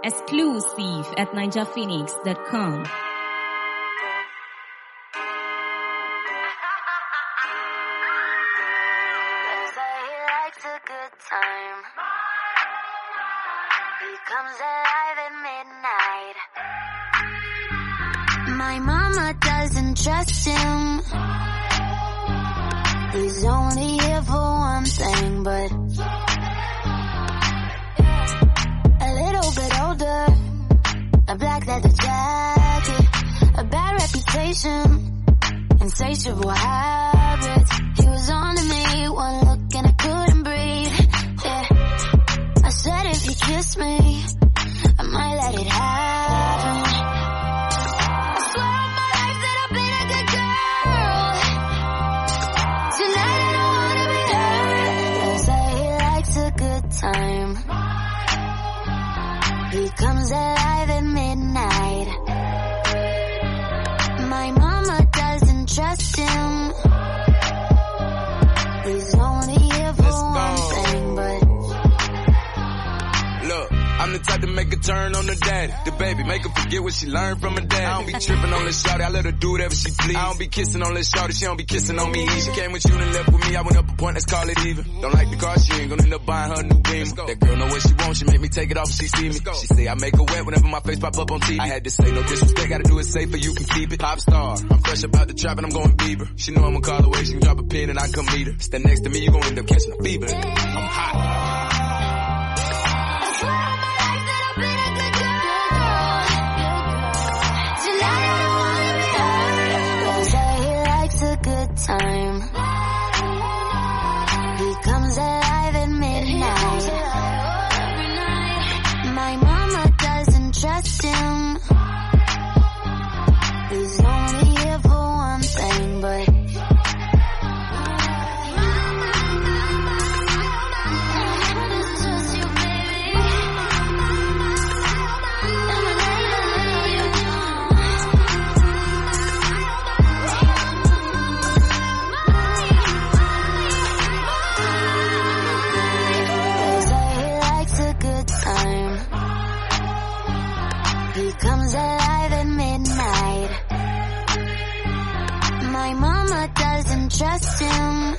Exclusive at ninjaphoenix.com. Comes alive at midnight. My mama doesn't trust him. He's only here for one thing, but a little bit older, a black leather jacket, a bad reputation, insatiable habits. He was on to me, one look and I couldn't breathe. Yeah. I said if you kiss me, I might let it happen. I swear on my life that I've been a good girl. Tonight I don't wanna be hurt. They say he likes a good time. He comes alive at midnight. My mama doesn't trust him. He's only here for one thing, but I'm the type to make a turn on the daddy. The baby, make her forget what she learned from her dad. I don't be tripping on this shawty, I let her do whatever she please. I don't be kissing on this shawty, she don't be kissing on me. She came with you and left with me, I went up a point, let's call it even. Don't like the car, she ain't gonna end up buying her a new beam. That girl know what she wants, she make me take it off if she see me. She say I make her wet whenever my face pop up on TV. I had to say no disrespect, gotta do it safer, you can keep it. Pop star, I'm fresh about the trap and I'm going Bieber. She know I'ma call away, she can drop a pin and I come meet her. Stand next to me, you gon' end up catching a fever. I'm hot. Time. He comes alive at midnight. My mama doesn't trust him. He's only here for one thing, but comes alive at midnight. My mama doesn't trust him.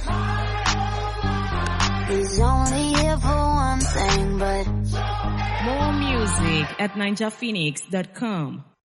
He's only here for one thing, but more music at ninjaphoenix.com.